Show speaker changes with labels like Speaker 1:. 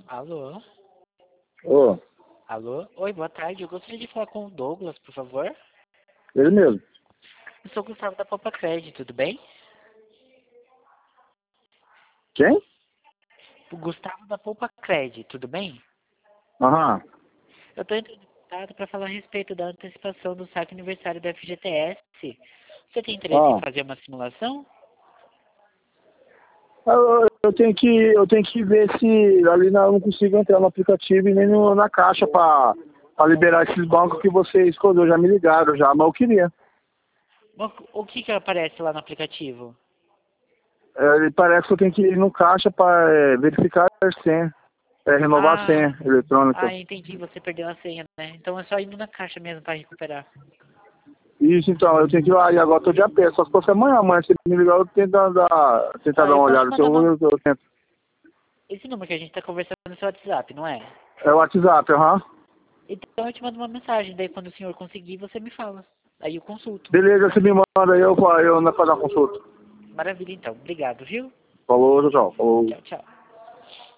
Speaker 1: Alô?
Speaker 2: Ô,
Speaker 1: Alô? Oi, boa tarde. Eu gostaria de falar com o Douglas, por favor.
Speaker 2: ele mesmo.
Speaker 1: Eu sou o Gustavo da Poupa Crédito, tudo bem?
Speaker 2: Quem?
Speaker 1: O Gustavo da Poupa Crédito, tudo bem?
Speaker 2: Aham.
Speaker 1: Eu estou entrando em contato para falar a respeito da antecipação do saque aniversário da FGTS. Você tem interesse em
Speaker 2: Ah.
Speaker 1: fazer uma simulação?
Speaker 2: Eu tenho que ver se ali eu não consigo entrar no aplicativo e nem na caixa pra liberar esses bancos que você escolheu. Já me ligaram já, mas eu queria.
Speaker 1: Bom, o que aparece lá no aplicativo?
Speaker 2: Parece que eu tenho que ir no caixa pra verificar a senha, renovar a senha eletrônica.
Speaker 1: Entendi. Você perdeu a senha, né? Então é só indo na caixa mesmo para recuperar.
Speaker 2: Isso, então, eu tenho que ir lá e agora eu tô de a pé. Só se fosse amanhã, se ele me ligar, eu tento tentar dar
Speaker 1: Eu
Speaker 2: uma
Speaker 1: posso te
Speaker 2: olhada.
Speaker 1: mandar uma...
Speaker 2: Eu tento.
Speaker 1: Esse número que a gente está conversando no seu WhatsApp, não é?
Speaker 2: É o WhatsApp, aham.
Speaker 1: Então eu te mando uma mensagem, daí quando o senhor conseguir, você me fala. Aí eu consulto.
Speaker 2: Beleza, você me manda aí, eu não faço a consulta.
Speaker 1: Maravilha, então. Obrigado, viu?
Speaker 2: Falou, tchau, tchau. Falou.
Speaker 1: Tchau, tchau.